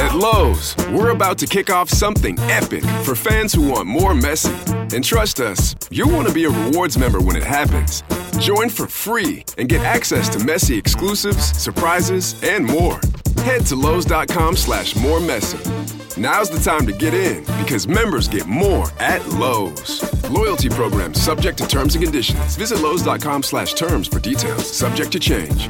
At Lowe's, we're about to kick off something epic for fans who want more Messi. And trust us, you'll want to be a rewards member when it happens. Join for free and get access to Messi exclusives, surprises, and more. Head to Lowe's.com/more Messi. Now's the time to get in because members get more at Lowe's. Loyalty program subject to terms and conditions. Visit Lowe's.com/terms for details. Subject to change.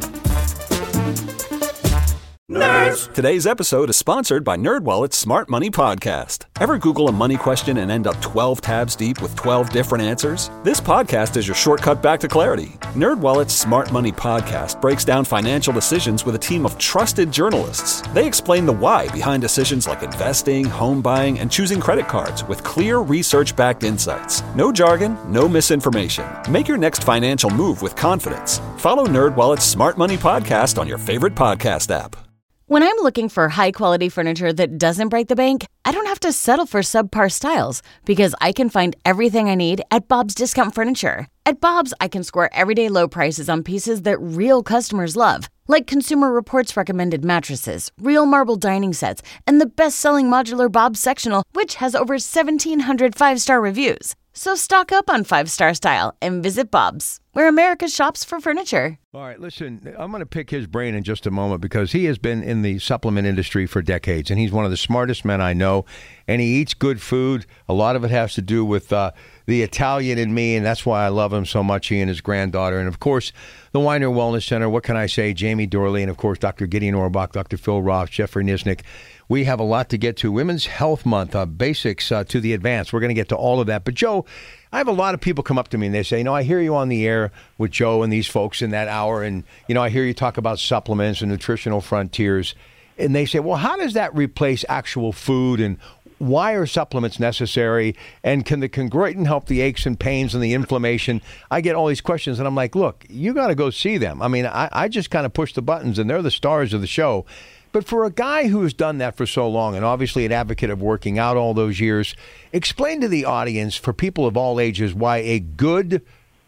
Nerds! Today's episode is sponsored by NerdWallet's Smart Money Podcast. Ever Google a money question and end up 12 tabs deep with 12 different answers? This podcast is your shortcut back to clarity. NerdWallet's Smart Money Podcast breaks down financial decisions with a team of trusted journalists. They explain the why behind decisions like investing, home buying, and choosing credit cards with clear research-backed insights. No jargon, no misinformation. Make your next financial move with confidence. Follow NerdWallet's Smart Money Podcast on your favorite podcast app. When I'm looking for high-quality furniture that doesn't break the bank, I don't have to settle for subpar styles because I can find everything I need at Bob's Discount Furniture. At Bob's, I can score everyday low prices on pieces that real customers love, like Consumer Reports recommended mattresses, real marble dining sets, and the best-selling modular Bob's sectional, which has over 1,700 five-star reviews. So stock up on five-star style and visit Bob's, where America shops for furniture. All right, listen, I'm going to pick his brain in just a moment because he has been in the supplement industry for decades, and he's one of the smartest men I know, and he eats good food. A lot of it has to do with the Italian in me, and that's why I love him so much, he and his granddaughter. And, of course, the Weiner Wellness Center, what can I say, Jamie Dorley, and, of course, Dr. Gideon Orbach, Dr. Phil Roth, Jeffrey Nisnik. We have a lot to get to. Women's Health Month, basics to the advanced. We're going to get to all of that. But, Joe, I have a lot of people come up to me and they say, I hear you on the air with Joe and these folks in that hour. And, I hear you talk about supplements and nutritional frontiers. And they say, well, how does that replace actual food? And why are supplements necessary? And can the chondroitin help the aches and pains and the inflammation? I get all these questions. And I'm like, look, you got to go see them. I mean, I just kind of push the buttons and they're the stars of the show. But for a guy who has done that for so long and obviously an advocate of working out all those years, explain to the audience, for people of all ages, why a good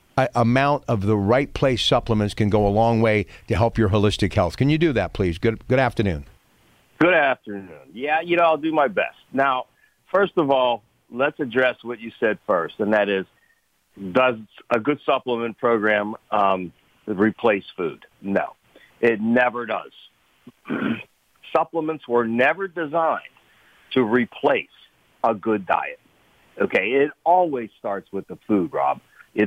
amount of the right place supplements can go a long way to help your holistic health. Can you do that, please? Good afternoon. Good afternoon. Yeah, I'll do my best. Now, first of all, let's address what you said first, and that is, does a good supplement program replace food? No, it never does. Supplements were never designed to replace a good diet. Okay, it always starts with the food, Rob.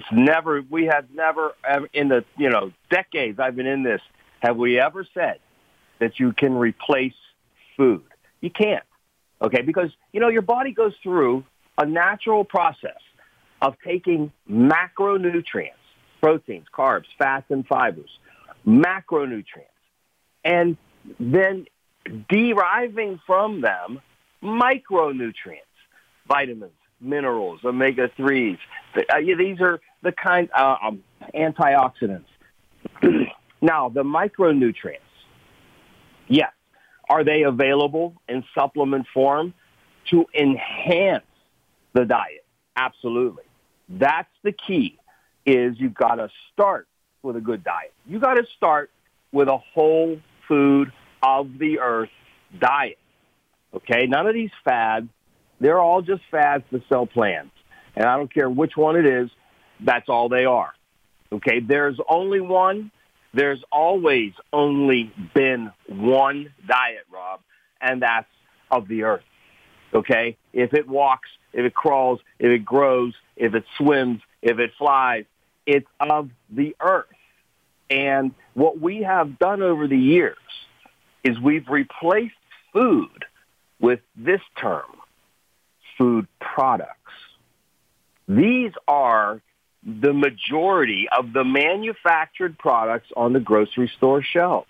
We have never, in the decades I've been in this, have we ever said that you can replace food? You can't. Okay, because your body goes through a natural process of taking macronutrients, proteins, carbs, fats, and fibers, macronutrients, and then deriving from them micronutrients, vitamins, minerals, omega-3s. These are the kind of antioxidants. Now, the micronutrients, yes, are they available in supplement form to enhance the diet? Absolutely. That's the key, is you've got to start with a good diet. You got to start with a whole food of the earth diet. Okay? None of these fads, they're all just fads to sell plans. And I don't care which one it is, that's all they are. Okay? There's only one. There's always only been one diet, Rob, and that's of the earth. Okay? If it walks, if it crawls, if it grows, if it swims, if it flies, it's of the earth. And what we have done over the years is we've replaced food with this term, food products. These are the majority of the manufactured products on the grocery store shelves.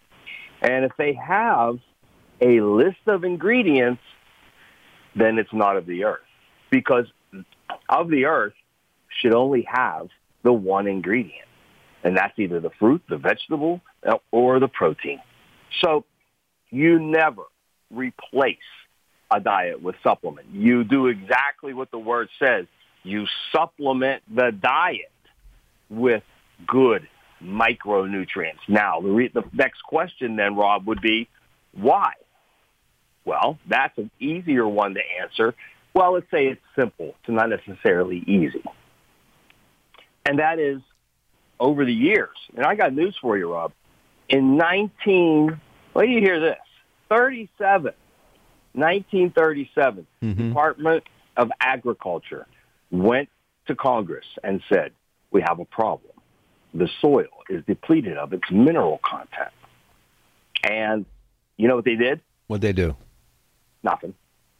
And if they have a list of ingredients, then it's not of the earth. Because of the earth should only have the one ingredient. And that's either the fruit, the vegetable, or the protein. So you never replace a diet with supplement. You do exactly what the word says. You supplement the diet with good micronutrients. Now, the next question then, Rob, would be why? Well, that's an easier one to answer. Well, let's say it's simple. It's not necessarily easy. And that is, over the years, and I got news for you, Rob, in 1937, Department of Agriculture went to Congress and said, we have a problem. The soil is depleted of its mineral content. And you know what they did? What'd they do? Nothing.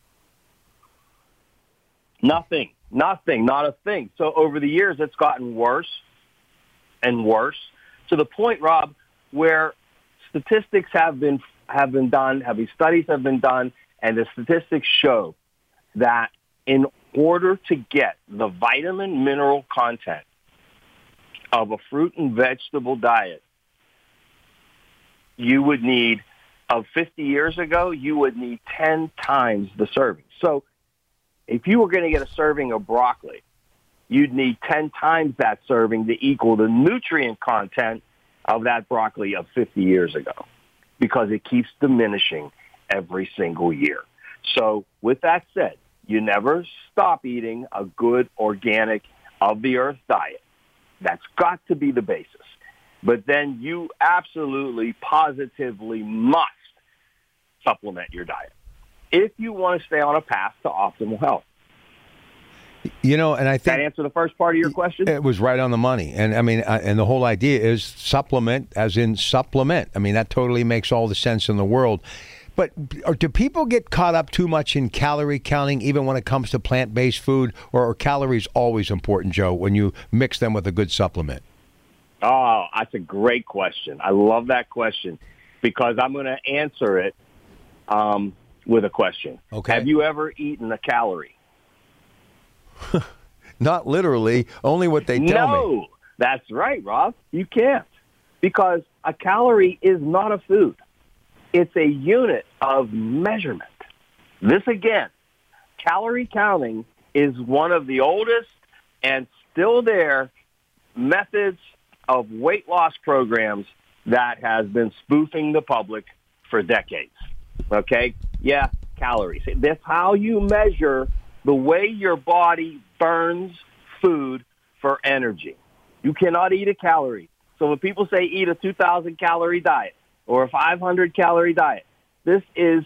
Nothing, not a thing. So over the years, it's gotten worse and worse to the point, Rob, where statistics have been done, studies have been done, and the statistics show that in order to get the vitamin mineral content of a fruit and vegetable diet, you would need, of 50 years ago, you would need 10 times the serving. So if you were going to get a serving of broccoli, you'd need 10 times that serving to equal the nutrient content of that broccoli of 50 years ago, because it keeps diminishing every single year. So with that said, you never stop eating a good organic of-the-earth diet. That's got to be the basis. But then you absolutely, positively must supplement your diet if you want to stay on a path to optimal health. You know, and I think that answer the first part of your question. It was right on the money, and I mean, and the whole idea is supplement, as in supplement. I mean, that totally makes all the sense in the world. But do people get caught up too much in calorie counting, even when it comes to plant-based food, or are calories always important, Joe, when you mix them with a good supplement? Oh, that's a great question. I love that question, because I'm going to answer it with a question. Okay. Have you ever eaten a calorie? Not literally, only what they tell me. No, that's right, Rob. You can't, because a calorie is not a food. It's a unit of measurement. This, again, calorie counting is one of the oldest and still there methods of weight loss programs that has been spoofing the public for decades. Okay? Yeah, calories. That's how you measure the way your body burns food for energy. You cannot eat a calorie. So when people say eat a 2,000 calorie diet or a 500 calorie diet, this is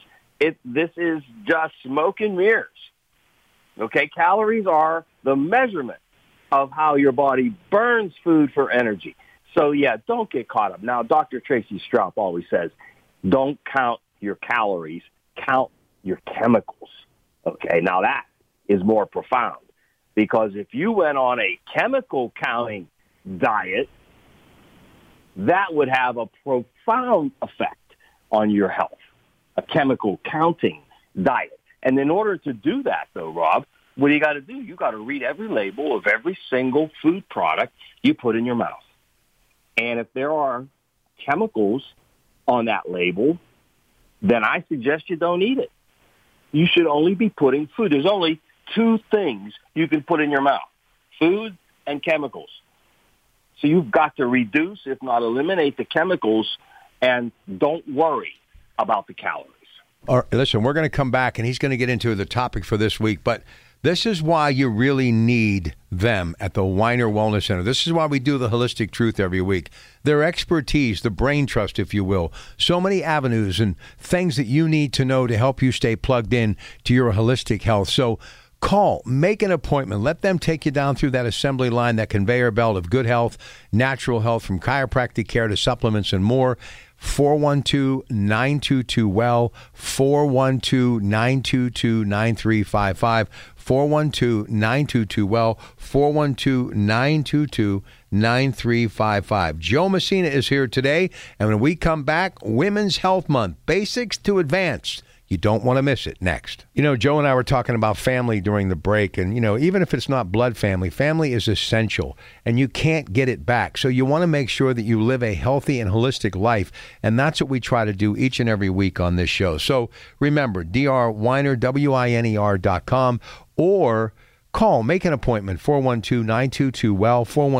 just smoke and mirrors. Okay? Calories are the measurement of how your body burns food for energy. So yeah, don't get caught up. Now, Dr. Tracy Straub always says, don't count your calories, count your chemicals. Okay? Now that is more profound, because if you went on a chemical counting diet, that would have a profound effect on your health, a chemical counting diet. And in order to do that, though, Rob, what do you got to do? You got to read every label of every single food product you put in your mouth. And if there are chemicals on that label, then I suggest you don't eat it. You should only be putting food. There's only two things you can put in your mouth: food and chemicals. So you've got to reduce, if not eliminate, the chemicals, and don't worry about the calories. All right, listen, we're going to come back, and he's going to get into the topic for this week, but this is why you really need them at the Weiner Wellness Center. This is why we do the Holistic Truth every week. Their expertise, the brain trust, if you will, so many avenues and things that you need to know to help you stay plugged in to your holistic health. So call, make an appointment, let them take you down through that assembly line, that conveyor belt of good health, natural health, from chiropractic care to supplements and more. 412-922-WELL, 412-922-9355, 412-922-WELL, 412-922-9355. Joe Messina is here today, and when we come back, Women's Health Month, Basics to Advanced. You don't want to miss it. Next. You know, Joe and I were talking about family during the break, and, you know, even if it's not blood family, family is essential, and you can't get it back. So you want to make sure that you live a healthy and holistic life, and that's what we try to do each and every week on this show. So remember, drweiner, WINER.com, or Call, make an appointment, 412-922-WELL,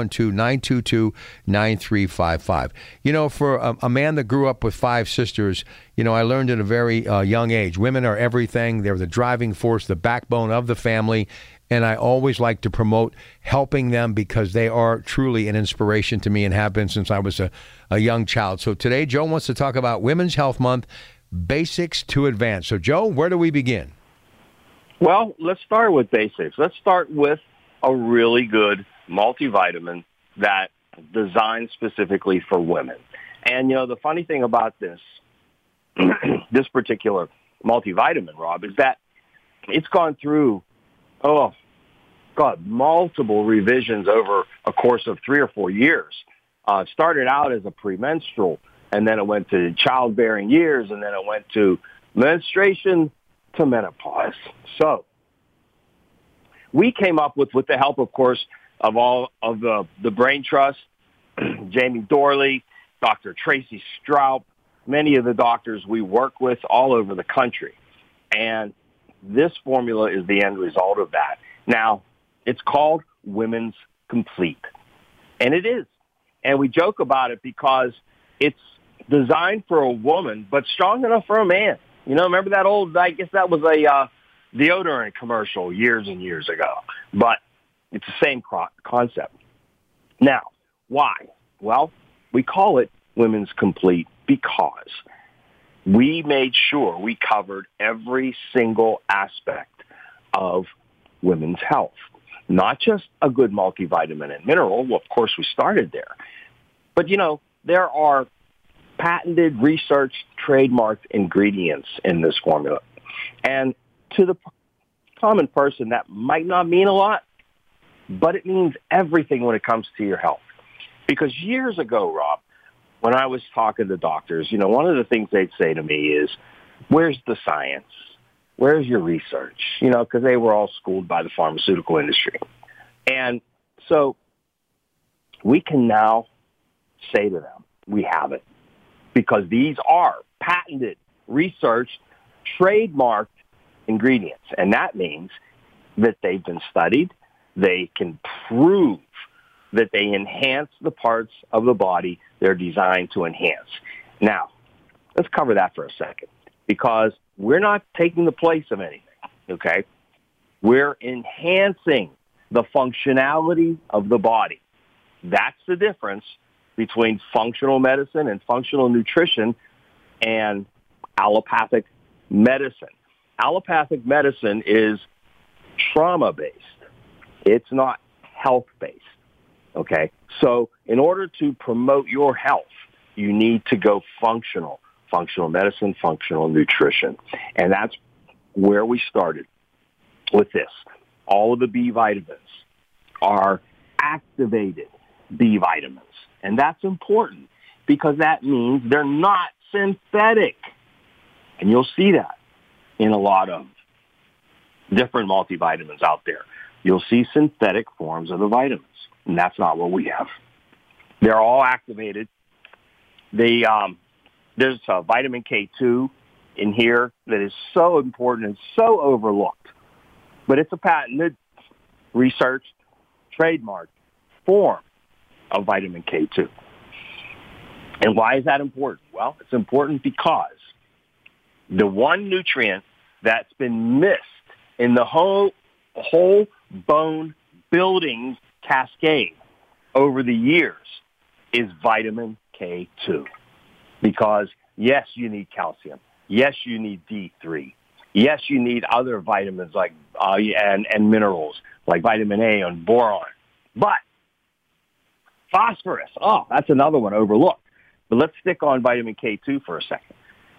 412-922-9355. You know, for a man that grew up with 5 sisters, you know, I learned at a very young age, women are everything. They're the driving force, the backbone of the family. And I always like to promote helping them because they are truly an inspiration to me and have been since I was a young child. So today, Joe wants to talk about Women's Health Month, Basics to Advance. So, Joe, where do we begin? Well, let's start with basics. Let's start with a really good multivitamin that designed specifically for women. And, you know, the funny thing about this, this particular multivitamin, Rob, is that it's gone through multiple revisions over a course of 3 or 4 years. It started out as a premenstrual, and then it went to childbearing years, and then it went to menstruation to menopause. So we came up with the help, of course, of all of the Brain Trust, Jamie Dorley, Dr. Tracy Stroup, many of the doctors we work with all over the country. And this formula is the end result of that. Now, it's called Women's Complete. And it is. And we joke about it because it's designed for a woman, but strong enough for a man. You know, remember that old, I guess that was a deodorant commercial years and years ago. But it's the same concept. Now, why? Well, we call it Women's Complete because we made sure we covered every single aspect of women's health. Not just a good multivitamin and mineral. Well, of course, we started there. But, you know, there are patented, researched, trademarked ingredients in this formula. And to the common person, that might not mean a lot, but it means everything when it comes to your health. Because years ago, Rob, when I was talking to doctors, you know, one of the things they'd say to me is, where's the science? Where's your research? You know, because they were all schooled by the pharmaceutical industry. And so we can now say to them, we have it. Because these are patented, researched, trademarked ingredients. And that means that they've been studied. They can prove that they enhance the parts of the body they're designed to enhance. Now, let's cover that for a second, because we're not taking the place of anything, okay? We're enhancing the functionality of the body. That's the difference between functional medicine and functional nutrition and allopathic medicine. Allopathic medicine is trauma-based. It's not health-based, okay? So in order to promote your health, you need to go functional medicine, functional nutrition. And that's where we started with this. All of the B vitamins are activated B vitamins. And that's important because that means they're not synthetic. And you'll see that in a lot of different multivitamins out there. You'll see synthetic forms of the vitamins. And that's not what we have. They're all activated. There's vitamin K2 in here that is so important and so overlooked. But it's a patented, researched, trademarked form of vitamin K2. And why is that important? Well, it's important because the one nutrient that's been missed in the whole bone building cascade over the years is vitamin K2. Because, yes, you need calcium. Yes, you need D3. Yes, you need other vitamins like and minerals like vitamin A and boron. But phosphorus, that's another one overlooked. But let's stick on vitamin K2 for a second.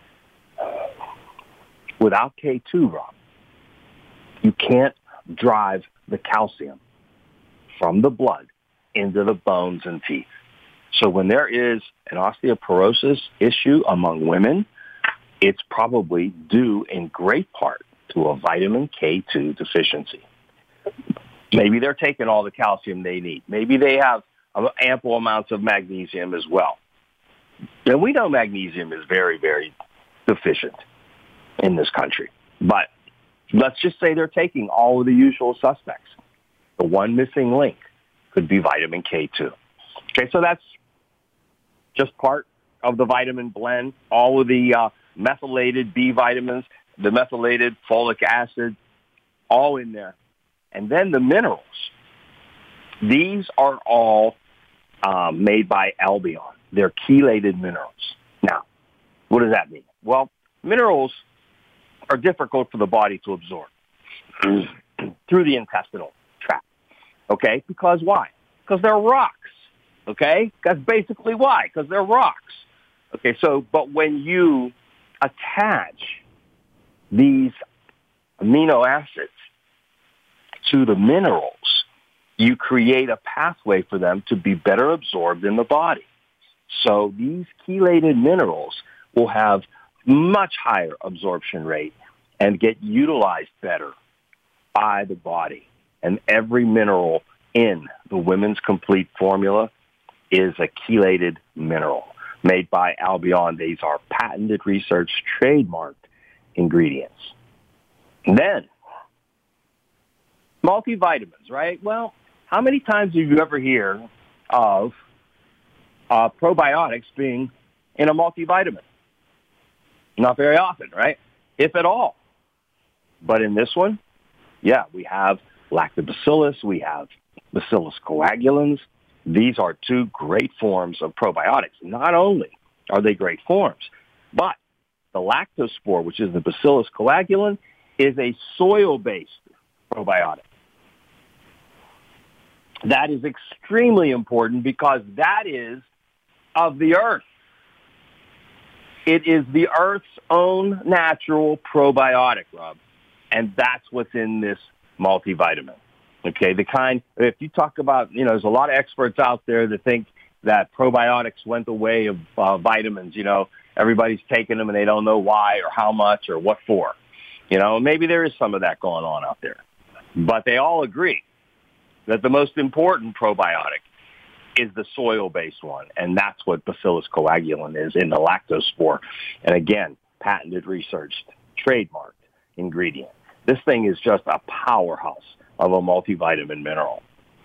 Without K2, Rob, you can't drive the calcium from the blood into the bones and teeth. So when there is an osteoporosis issue among women, it's probably due in great part to a vitamin K2 deficiency. Maybe they're taking all the calcium they need. Maybe they have ample amounts of magnesium as well. And we know magnesium is very, very deficient in this country. But let's just say they're taking all of the usual suspects. The one missing link could be vitamin K2. Okay, so that's just part of the vitamin blend. All of the methylated B vitamins, the methylated folic acid, all in there. And then the minerals. These are all made by Albion. They're chelated minerals. Now, what does that mean? Well, minerals are difficult for the body to absorb through the intestinal tract. Okay? Because why? Because they're rocks. Okay? That's basically why. Because they're rocks. Okay, so, but when you attach these amino acids to the minerals, you create a pathway for them to be better absorbed in the body. So these chelated minerals will have much higher absorption rate and get utilized better by the body. And every mineral in the Women's Complete formula is a chelated mineral made by Albion. These are patented, research, trademarked ingredients. And then, multivitamins, right? Well, how many times do you ever hear of probiotics being in a multivitamin? Not very often, right? If at all. But in this one, yeah, we have lactobacillus, we have Bacillus coagulans. These are two great forms of probiotics. Not only are they great forms, but the lactospore, which is the Bacillus coagulan, is a soil-based probiotic. That is extremely important because that is of the earth. It is the earth's own natural probiotic, Rob. And that's what's in this multivitamin. Okay, the kind, if you talk about, there's a lot of experts out there that think that probiotics went the way of vitamins. Everybody's taking them and they don't know why or how much or what for. Maybe there is some of that going on out there. But they all agree that the most important probiotic is the soil-based one, and that's what Bacillus coagulan is in the lactospore. And again, patented, researched, trademarked ingredient. This thing is just a powerhouse of a multivitamin mineral.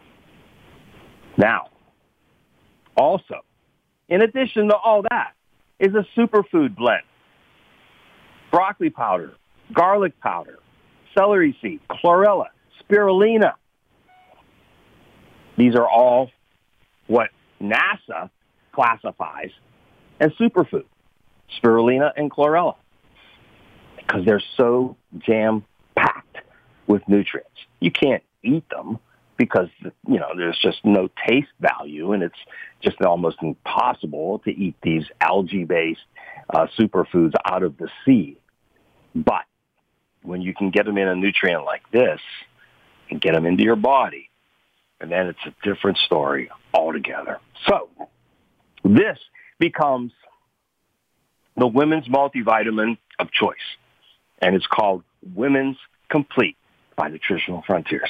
Now, also, in addition to all that, is a superfood blend. Broccoli powder, garlic powder, celery seed, chlorella, spirulina. These are all what NASA classifies as superfood, spirulina and chlorella, because they're so jam-packed with nutrients. You can't eat them because, there's just no taste value, and it's just almost impossible to eat these algae-based superfoods out of the sea. But when you can get them in a nutrient like this and get them into your body, and then it's a different story altogether. So this becomes the women's multivitamin of choice, and it's called Women's Complete by Nutritional Frontiers.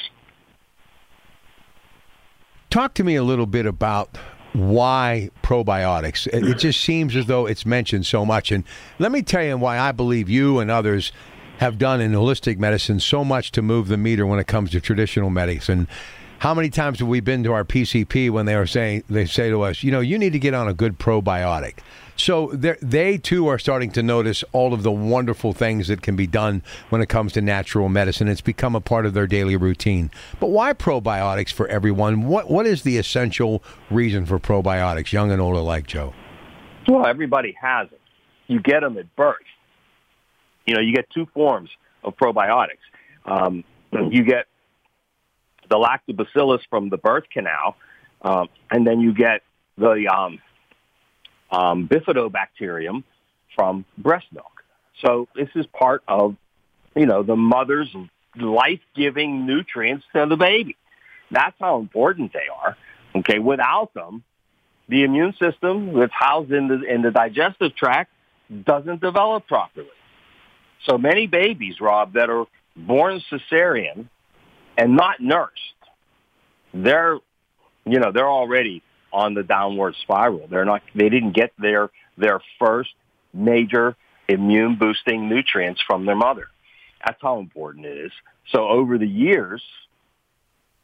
Talk to me a little bit about why probiotics. It just seems as though it's mentioned so much. And let me tell you why I believe you and others have done in holistic medicine so much to move the meter when it comes to traditional medicine. How many times have we been to our PCP when they say to us, you need to get on a good probiotic. So they too are starting to notice all of the wonderful things that can be done when it comes to natural medicine. It's become a part of their daily routine. But why probiotics for everyone? What is the essential reason for probiotics, young and old alike, Joe? Well, everybody has it. You get them at birth. You get two forms of probiotics. You get the lactobacillus from the birth canal, and then you get the bifidobacterium from breast milk. So this is part of, the mother's life-giving nutrients to the baby. That's how important they are. Okay, without them, the immune system that's housed in the digestive tract doesn't develop properly. So many babies, Rob, that are born cesarean and not nursed, they're already on the downward spiral. They didn't get their first major immune boosting nutrients from their mother. That's how important it is. So over the years,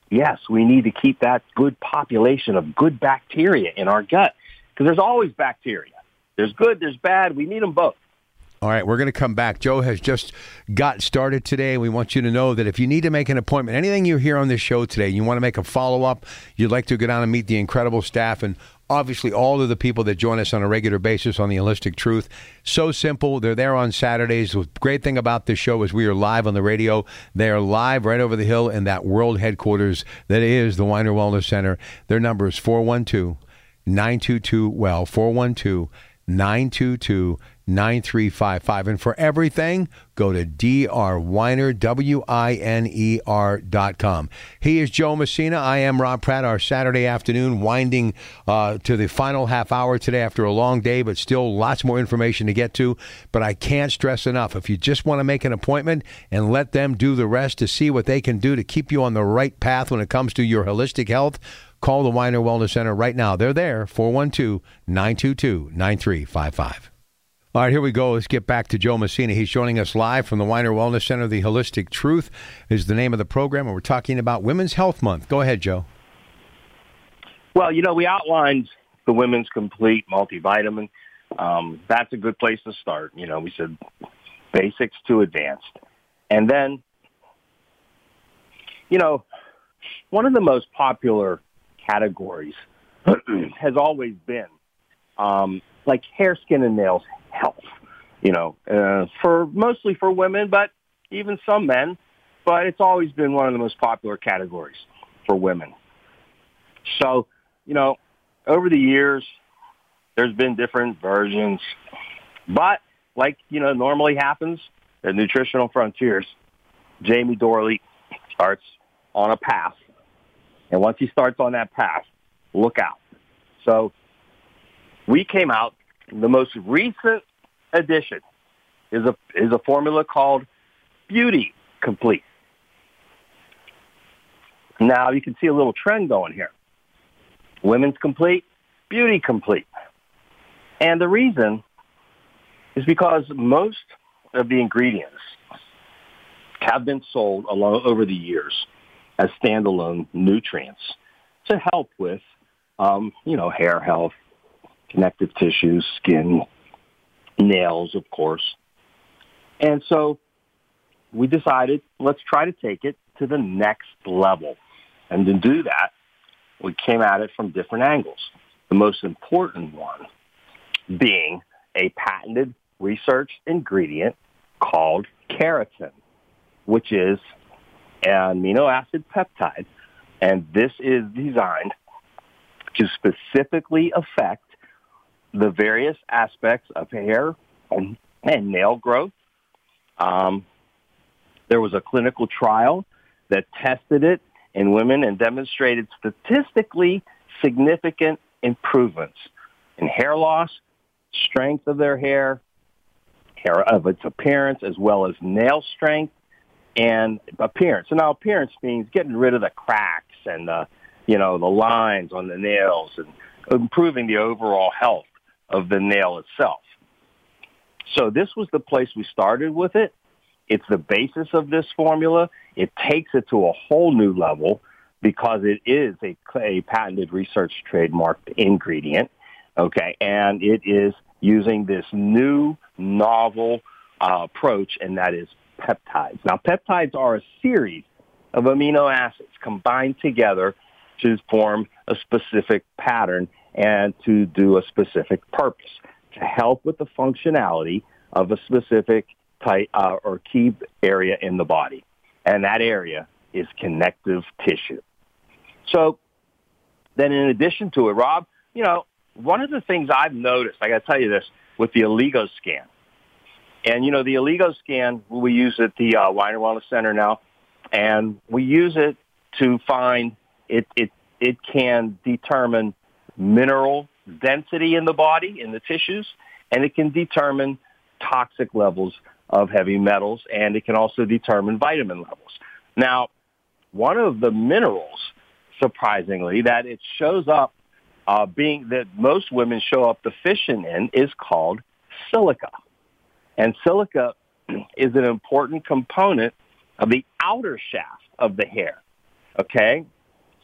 yes, we need to keep that good population of good bacteria in our gut because there's always bacteria. There's good, there's bad. We need them both. All right, we're going to come back. Joe has just got started today. We want you to know that if you need to make an appointment, anything you hear on this show today, you want to make a follow-up, you'd like to go down and meet the incredible staff and obviously all of the people that join us on a regular basis on the Holistic Truth. So simple. They're there on Saturdays. The great thing about this show is we are live on the radio. They are live right over the hill in that world headquarters that is the Weiner Wellness Center. Their number is 412-922-WELL, 412-922-9355. And for everything, go to drweiner, WINER.com. He is Joe Messina. I am Rob Pratt. Our Saturday afternoon winding to the final half hour today after a long day, but still lots more information to get to. But I can't stress enough, if you just want to make an appointment and let them do the rest to see what they can do to keep you on the right path when it comes to your holistic health, call the Weiner Wellness Center right now. They're there, 412-922-9355. All right, here we go. Let's get back to Joe Messina. He's joining us live from the Weiner Wellness Center. The Holistic Truth is the name of the program, and we're talking about Women's Health Month. Go ahead, Joe. Well, we outlined the Women's Complete Multivitamin. That's a good place to start. We said basics to advanced. And then, one of the most popular categories has always been like hair, skin, and nails health, mostly for women, but even some men. But it's always been one of the most popular categories for women. So, over the years, there's been different versions. But like, normally happens at Nutritional Frontiers, Jamie Dorley starts on a path. And once he starts on that path, look out. So we came out, the most recent addition is a formula called Beauty Complete. Now you can see a little trend going here. Women's Complete, Beauty Complete. And the reason is because most of the ingredients have been sold over the years as standalone nutrients to help with, hair health, connective tissues, skin, nails, of course. And so we decided, let's try to take it to the next level. And to do that, we came at it from different angles. The most important one being a patented research ingredient called keratin, which is an amino acid peptide. And this is designed to specifically affect the various aspects of hair and nail growth. There was a clinical trial that tested it in women and demonstrated statistically significant improvements in hair loss, strength of their hair of its appearance, as well as nail strength and appearance. So now appearance means getting rid of the cracks and the lines on the nails and improving the overall health of the nail itself. So this was the place we started with it. It's the basis of this formula. It takes it to a whole new level because it is a patented research trademarked ingredient, okay? And it is using this new novel approach, and that is peptides. Now, peptides are a series of amino acids combined together to form a specific pattern and to do a specific purpose, to help with the functionality of a specific type or key area in the body. And that area is connective tissue. So then in addition to it, Rob, one of the things I've noticed, I got to tell you this, with the Allego scan. And, the Allego scan, we use at the Weiner Wellness Center now, and we use it to find it can determine mineral density in the body, in the tissues, and it can determine toxic levels of heavy metals, and it can also determine vitamin levels. Now, one of the minerals, surprisingly, that it shows up being that most women show up deficient in is called silica. And silica is an important component of the outer shaft of the hair, okay?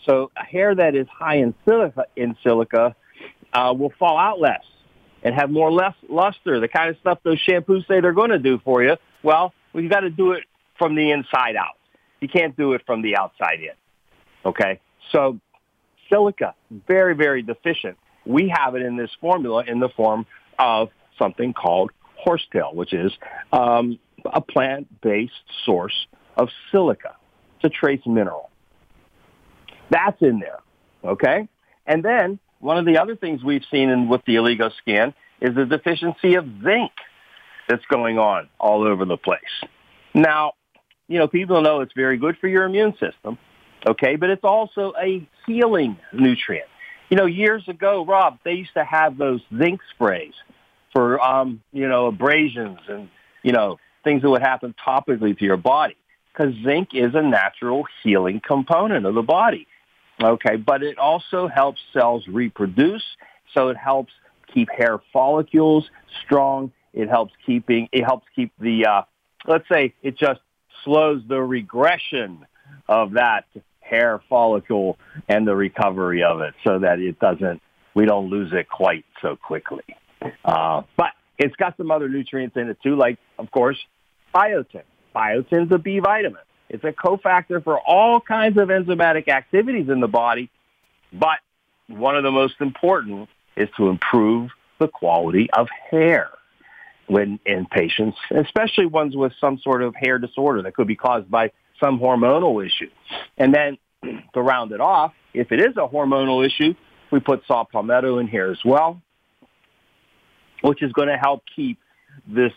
So a hair that is high in silica will fall out less and have more luster, the kind of stuff those shampoos say they're going to do for you. Well, we've got to do it from the inside out. You can't do it from the outside in. Okay? So silica, very, very deficient. We have it in this formula in the form of something called horsetail, which is a plant-based source of silica. It's a trace mineral. That's in there, okay? And then one of the other things we've seen with the Oligo Scan is the deficiency of zinc that's going on all over the place. Now, people know it's very good for your immune system, okay, but it's also a healing nutrient. Years ago, Rob, they used to have those zinc sprays for, abrasions and, things that would happen topically to your body, because zinc is a natural healing component of the body. Okay, but it also helps cells reproduce, so it helps keep hair follicles strong. It helps keep the, let's say it just slows the regression of that hair follicle and the recovery of it so that we don't lose it quite so quickly. But it's got some other nutrients in it too, like, of course, biotin. Biotin's a B vitamin. It's a cofactor for all kinds of enzymatic activities in the body, but one of the most important is to improve the quality of hair when in patients, especially ones with some sort of hair disorder that could be caused by some hormonal issue. And then to round it off, if it is a hormonal issue, we put saw palmetto in here as well, which is going to help keep this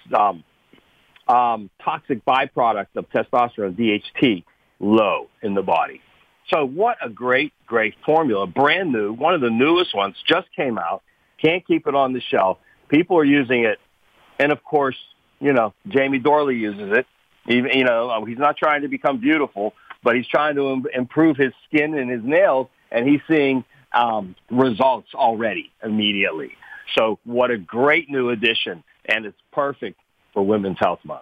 toxic byproduct of testosterone, DHT, low in the body. So what a great, great formula. Brand new, one of the newest ones, just came out. Can't keep it on the shelf. People are using it. And, of course, Jamie Dorley uses it. Even, he's not trying to become beautiful, but he's trying to improve his skin and his nails, and he's seeing results already immediately. So what a great new addition, and it's perfect for Women's Health Month.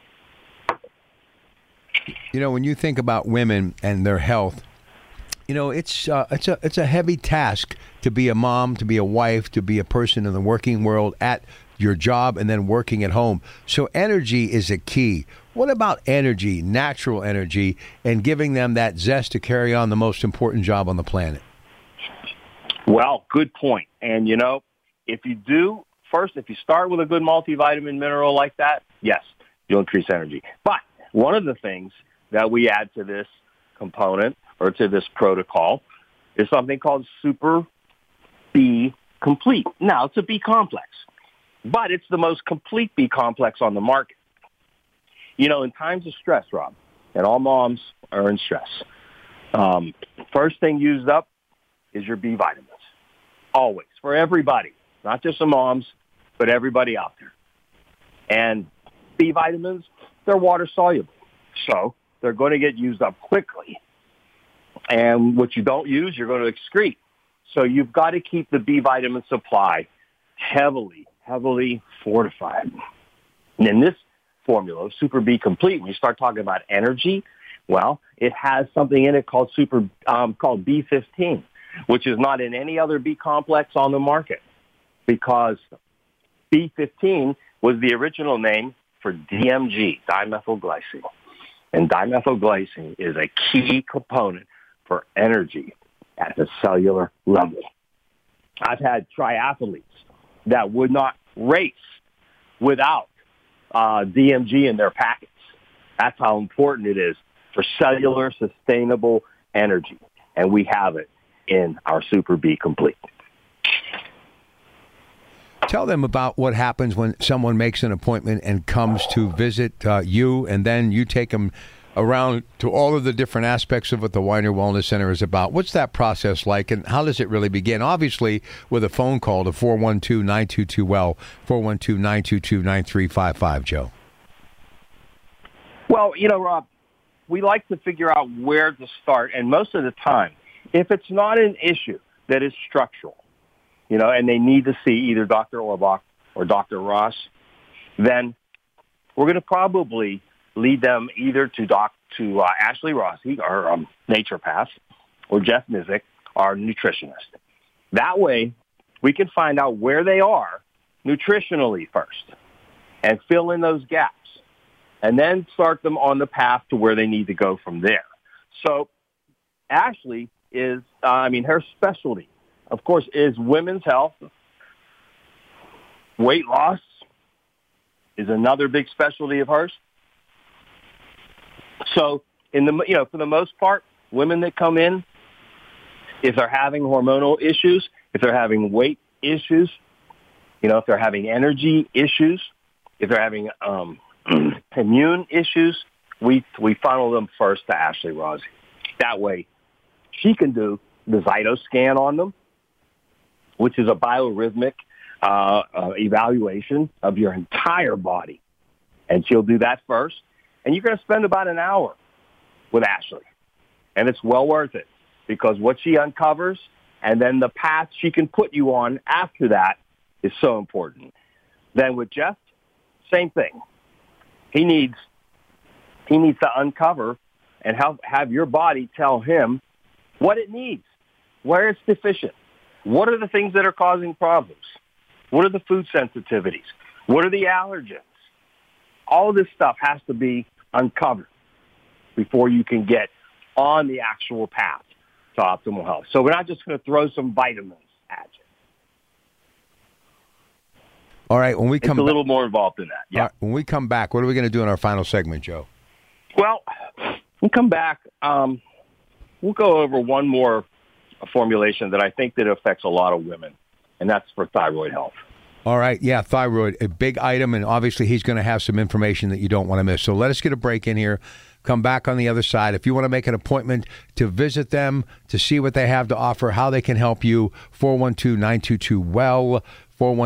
When you think about women and their health, it's a heavy task to be a mom, to be a wife, to be a person in the working world at your job and then working at home. So energy is a key. What about energy, natural energy, and giving them that zest to carry on the most important job on the planet? Well, good point. And, if you start with a good multivitamin mineral like that, yes, you'll increase energy. But one of the things that we add to this component or to this protocol is something called Super B Complete. Now, it's a B complex, but it's the most complete B complex on the market. In times of stress, Rob, and all moms are in stress, first thing used up is your B vitamins. Always, for everybody, not just the moms, but everybody out there. And B vitamins, they're water soluble, so they're going to get used up quickly. And what you don't use, you're going to excrete. So you've got to keep the B vitamin supply heavily fortified. And in this formula, Super B Complete, when you start talking about energy, well, it has something in it called called B15, which is not in any other B complex on the market, because B15 was the original name for DMG, dimethylglycine. And dimethylglycine is a key component for energy at the cellular level. I've had triathletes that would not race without DMG in their packets. That's how important it is for cellular sustainable energy. And we have it in our Super B Complete. Tell them about what happens when someone makes an appointment and comes to visit you, and then you take them around to all of the different aspects of what the Weiner Wellness Center is about. What's that process like, and how does it really begin? Obviously, with a phone call to 412-922-WELL, 412-922-9355, Joe. Well, Rob, we like to figure out where to start, and most of the time, if it's not an issue that is structural, and they need to see either Dr. Orbach or Dr. Ross, then we're going to probably lead them either to Ashley Rossi, our naturopath, or Jeff Nizik, our nutritionist. That way, we can find out where they are nutritionally first and fill in those gaps and then start them on the path to where they need to go from there. So Ashley is, her specialty, of course, is women's health. Weight loss is another big specialty of hers. So for the most part, women that come in, if they're having hormonal issues, if they're having weight issues, if they're having energy issues, if they're having immune issues, we funnel them first to Ashley Rossi. That way, she can do the Zytoscan on them, which is a biorhythmic evaluation of your entire body. And she'll do that first. And you're going to spend about an hour with Ashley. And it's well worth it because what she uncovers and then the path she can put you on after that is so important. Then with Jeff, same thing. He needs to uncover and have your body tell him what it needs, where it's deficient. What are the things that are causing problems? What are the food sensitivities? What are the allergens? All of this stuff has to be uncovered before you can get on the actual path to optimal health. So we're not just going to throw some vitamins at you. All right, when we come it's a little more involved in that. Yeah. Right, when we come back, what are we going to do in our final segment, Joe? Well, when we come back, we'll go over one more formulation that I think that affects a lot of women, and that's for thyroid health. All right. Yeah, thyroid, a big item, and obviously he's going to have some information that you don't want to miss. So let us get a break in here. Come back on the other side. If you want to make an appointment to visit them, to see what they have to offer, how they can help you, 412-922-WELL,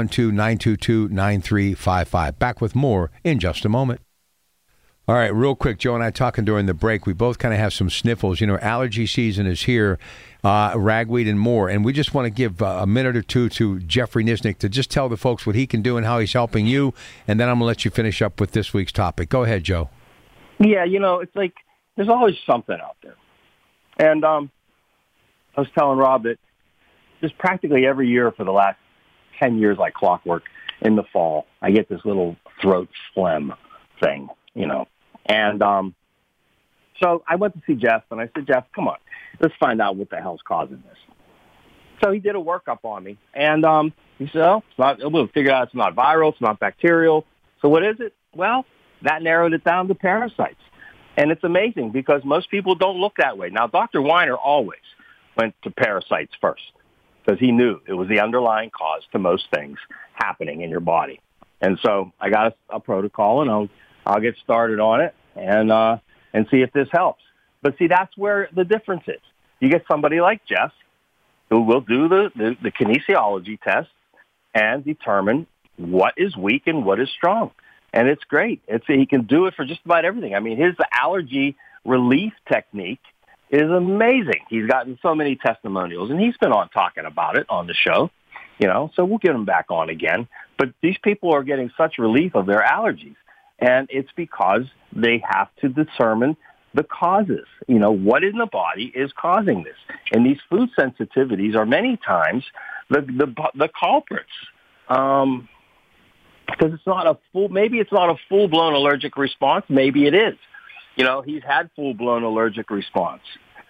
412-922-9355. Back with more in just a moment. All right, real quick, Joe and I talking during the break. We both kind of have some sniffles. Allergy season is here, ragweed and more. And we just want to give a minute or two to Jeffrey Nisnik to just tell the folks what he can do and how he's helping you. And then I'm going to let you finish up with this week's topic. Go ahead, Joe. Yeah, it's like there's always something out there. And I was telling Rob that just practically every year for the last 10 years, like clockwork, in the fall, I get this little throat phlegm thing, And so I went to see Jeff, and I said, Jeff, come on, let's find out what the hell's causing this. So he did a workup on me, and he said, we'll figure out it's not viral, it's not bacterial. So what is it? Well, that narrowed it down to parasites. And it's amazing because most people don't look that way. Now, Dr. Weiner always went to parasites first because he knew it was the underlying cause to most things happening in your body. And so I got a protocol, and I'll get started on it and see if this helps. But see, that's where the difference is. You get somebody like Jeff who will do the kinesiology test and determine what is weak and what is strong. And it's great. He can do it for just about everything. I mean, his allergy relief technique is amazing. He's gotten so many testimonials, and he's been on talking about it on the show, so we'll get him back on again. But these people are getting such relief of their allergies. And it's because they have to determine the causes. What in the body is causing this? And these food sensitivities are many times the culprits. Because maybe it's not a full-blown allergic response. Maybe it is. He's had full-blown allergic response.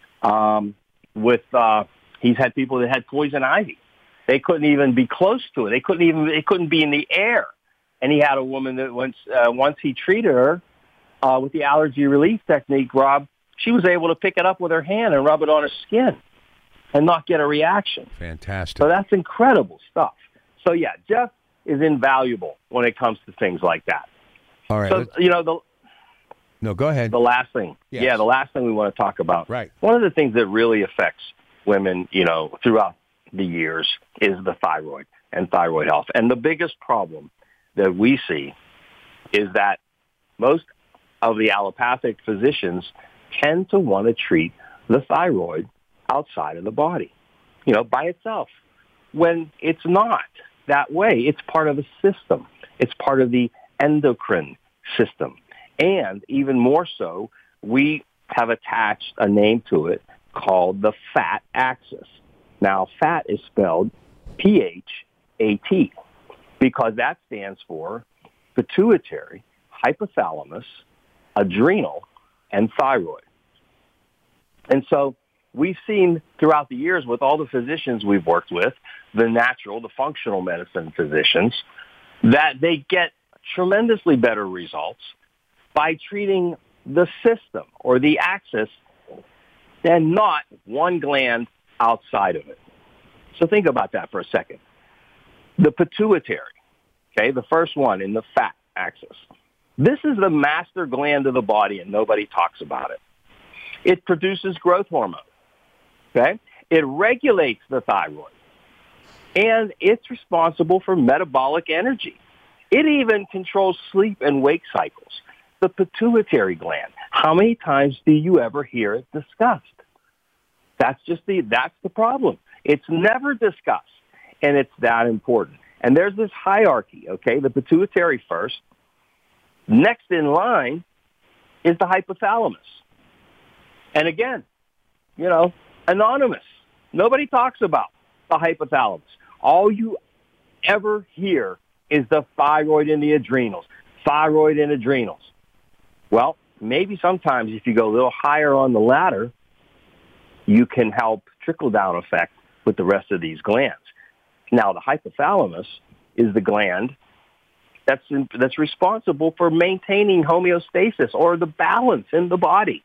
He's had people that had poison ivy. They couldn't even be close to it. They couldn't be in the air. And he had a woman that once he treated her with the allergy relief technique, Rob, she was able to pick it up with her hand and rub it on her skin and not get a reaction. Fantastic. So that's incredible stuff. So, yeah, Jeff is invaluable when it comes to things like that. All right. So, No, go ahead. The last thing. Yes. Yeah, the last thing we want to talk about. Right. One of the things that really affects women, throughout the years is the thyroid and thyroid health. And the biggest problem that we see is that most of the allopathic physicians tend to want to treat the thyroid outside of the body, by itself, when it's not that way. It's part of a system. It's part of the endocrine system. And even more so, we have attached a name to it called the fat axis. Now, fat is spelled P-H-A-T because that stands for pituitary, hypothalamus, adrenal, and thyroid. And so we've seen throughout the years with all the physicians we've worked with, the natural, the functional medicine physicians, that they get tremendously better results by treating the system or the axis and not one gland outside of it. So think about that for a second. The pituitary, okay, the first one in the fat axis. This is the master gland of the body, and nobody talks about it. It produces growth hormone, okay? It regulates the thyroid, and it's responsible for metabolic energy. It even controls sleep and wake cycles. The pituitary gland. How many times do you ever hear it discussed? That's the problem. It's never discussed, and it's that important. And there's this hierarchy, okay? The pituitary first. Next in line is the hypothalamus. And again, anonymous. Nobody talks about the hypothalamus. All you ever hear is the thyroid and the adrenals. Thyroid and adrenals. Well, maybe sometimes if you go a little higher on the ladder, you can help trickle-down effect with the rest of these glands. Now, the hypothalamus is the gland that's responsible for maintaining homeostasis or the balance in the body.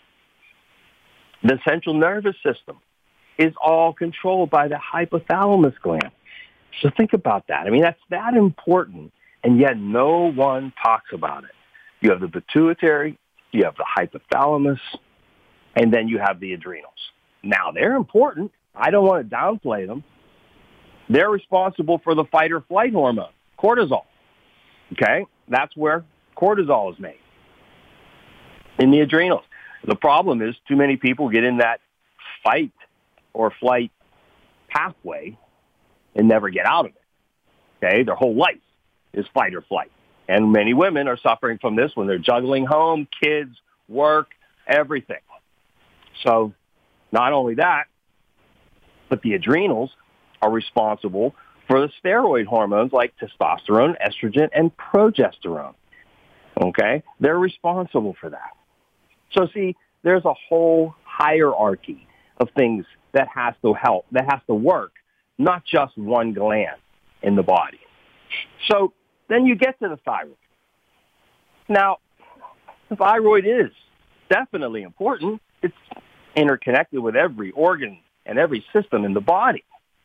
The central nervous system is all controlled by the hypothalamus gland. So think about that. I mean, that's that important, and yet no one talks about it. You have the pituitary, you have the hypothalamus, and then you have the adrenals. Now, they're important. I don't want to downplay them. They're responsible for the fight or flight hormone, cortisol. Okay? That's where cortisol is made, in the adrenals. The problem is too many people get in that fight or flight pathway and never get out of it. Okay? Their whole life is fight or flight. And many women are suffering from this when they're juggling home, kids, work, everything. So not only that, but the adrenals are responsible for the steroid hormones like testosterone, estrogen, and progesterone. Okay? They're responsible for that. So see, there's a whole hierarchy of things that has to help, that has to work, not just one gland in the body. So then you get to the thyroid. Now, the thyroid is definitely important. It's interconnected with every organ and every system in the body.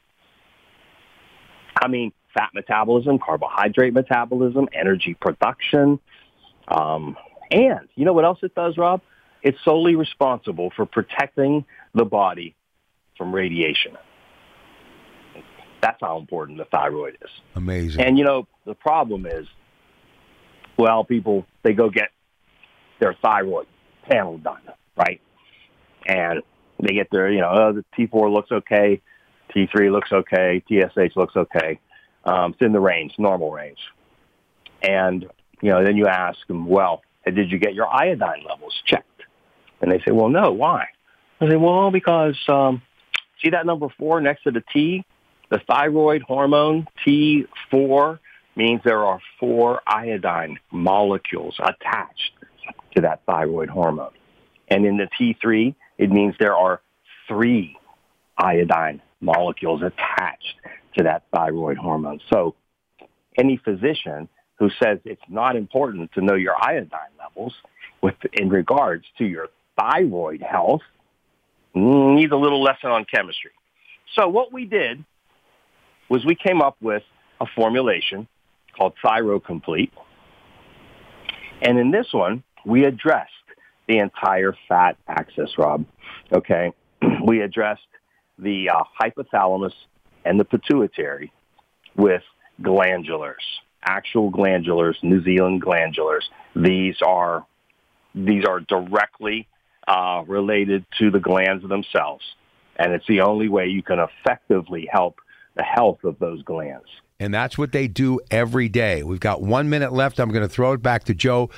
I mean, fat metabolism, carbohydrate metabolism, energy production. And you know what else it does, Rob? It's solely responsible for protecting the body from radiation. That's how important the thyroid is. Amazing. And, the problem is, well, people, they go get their thyroid panel done, right? And they get their, the T4 looks okay, T3 looks okay, TSH looks okay. It's in the range, normal range. And, then you ask them, well, did you get your iodine levels checked? And they say, well, no, why? I say, well, because, see that number 4 next to the T? The thyroid hormone, T4, means there are 4 iodine molecules attached to that thyroid hormone. And in the T3, it means there are 3 iodine molecules attached to that thyroid hormone. So any physician who says it's not important to know your iodine levels in regards to your thyroid health needs a little lesson on chemistry. So what we did was we came up with a formulation called ThyroComplete. And in this one, we addressed the entire fat axis, Rob. Okay? We addressed the hypothalamus and the pituitary with glandulars, actual glandulars, New Zealand glandulars. These are directly related to the glands themselves. And it's the only way you can effectively help the health of those glands. And that's what they do every day. We've got 1 minute left. I'm going to throw it back to Joe.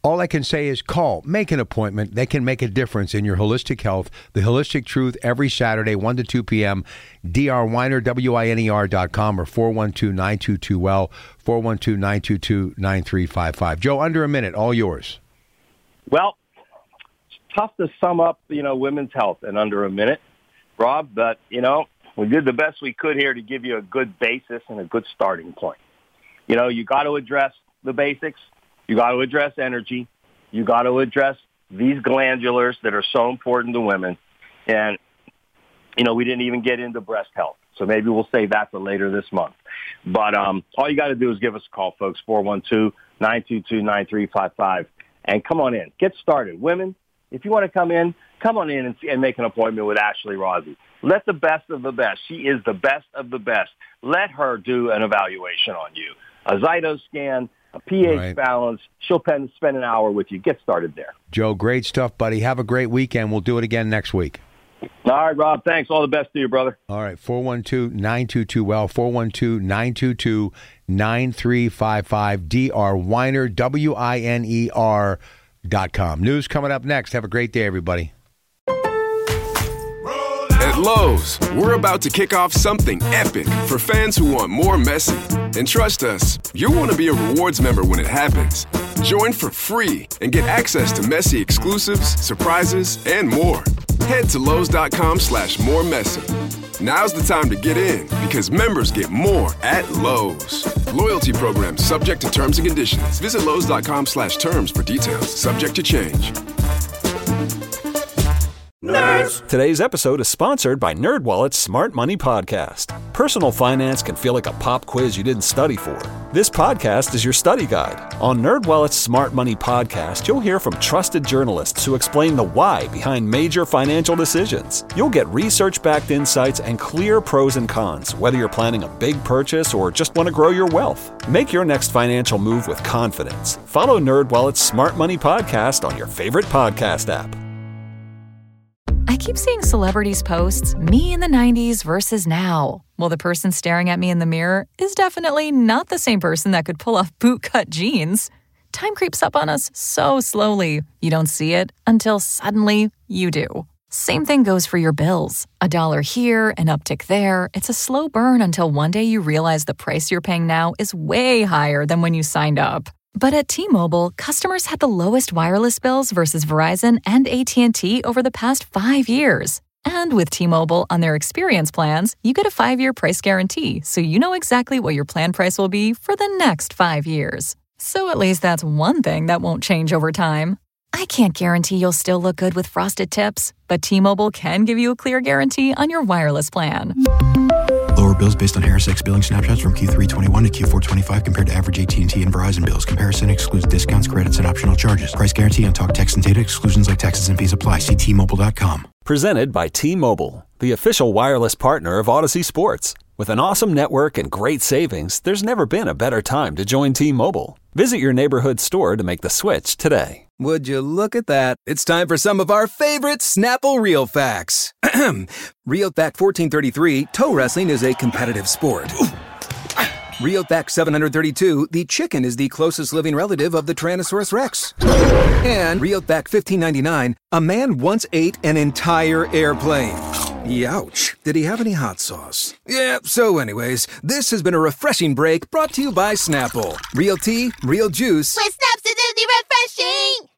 All I can say is call, make an appointment. They can make a difference in your holistic health. The Holistic Truth every Saturday, 1 to 2 p.m. drweiner, WINER.com or 412-922-WELL, 412-922-9355. Joe, under a minute, all yours. Well, it's tough to sum up, women's health in under a minute, Rob, but, we did the best we could here to give you a good basis and a good starting point. You got to address the basics. You got to address energy. You got to address these glandulars that are so important to women. And, we didn't even get into breast health. So maybe we'll save that for later this month. But all you got to do is give us a call, folks, 412-922-9355. And come on in. Get started. Women, if you want to come on in and make an appointment with Ashley Rossi. Let the best of the best. She is the best of the best. Let her do an evaluation on you. A Zyto scan, a pH balance. She'll spend an hour with you. Get started there. Joe, great stuff, buddy. Have a great weekend. We'll do it again next week. All right, Rob. Thanks. All the best to you, brother. All right. 412-922-WELL, 412-922-9355, drweiner, WINER.com. News coming up next. Have a great day, everybody. At Lowe's, we're about to kick off something epic for fans who want more Messi. And trust us, you'll want to be a rewards member when it happens. Join for free and get access to Messi exclusives, surprises, and more. Head to Lowe's.com/more Messi. Now's the time to get in because members get more at Lowe's. Loyalty program subject to terms and conditions. Visit Lowe's.com/terms for details. Subject to change. Nerds! Today's episode is sponsored by NerdWallet's Smart Money Podcast. Personal finance can feel like a pop quiz you didn't study for. This podcast is your study guide. On NerdWallet's Smart Money Podcast, you'll hear from trusted journalists who explain the why behind major financial decisions. You'll get research-backed insights and clear pros and cons, whether you're planning a big purchase or just want to grow your wealth. Make your next financial move with confidence. Follow NerdWallet's Smart Money Podcast on your favorite podcast app. I keep seeing celebrities posts, me in the 90s versus now. Well, the person staring at me in the mirror is definitely not the same person that could pull off bootcut jeans. Time creeps up on us so slowly. You don't see it until suddenly you do. Same thing goes for your bills. $1 here, an uptick there. It's a slow burn until one day you realize the price you're paying now is way higher than when you signed up. But at T-Mobile, customers had the lowest wireless bills versus Verizon and AT&T over the past 5 years. And with T-Mobile on their experience plans, you get a 5-year price guarantee, so you know exactly what your plan price will be for the next 5 years. So at least that's one thing that won't change over time. I can't guarantee you'll still look good with frosted tips, but T-Mobile can give you a clear guarantee on your wireless plan. Lower bills based on HarrisX billing snapshots from Q321 to Q425 compared to average AT&T and Verizon bills. Comparison excludes discounts, credits, and optional charges. Price guarantee on talk, text, and data. Exclusions like taxes and fees apply. See T-Mobile.com. Presented by T-Mobile, the official wireless partner of Odyssey Sports. With an awesome network and great savings, there's never been a better time to join T-Mobile. Visit your neighborhood store to make the switch today. Would you look at that? It's time for some of our favorite Snapple Real Facts. Real Fact 1433, toe wrestling is a competitive sport. Real Fact 732, the chicken is the closest living relative of the Tyrannosaurus Rex. And Real Fact 1599, a man once ate an entire airplane. Youch. Did he have any hot sauce? Yeah, so anyways, this has been a refreshing break brought to you by Snapple. Real tea, real juice. With Snap's acidity refreshing!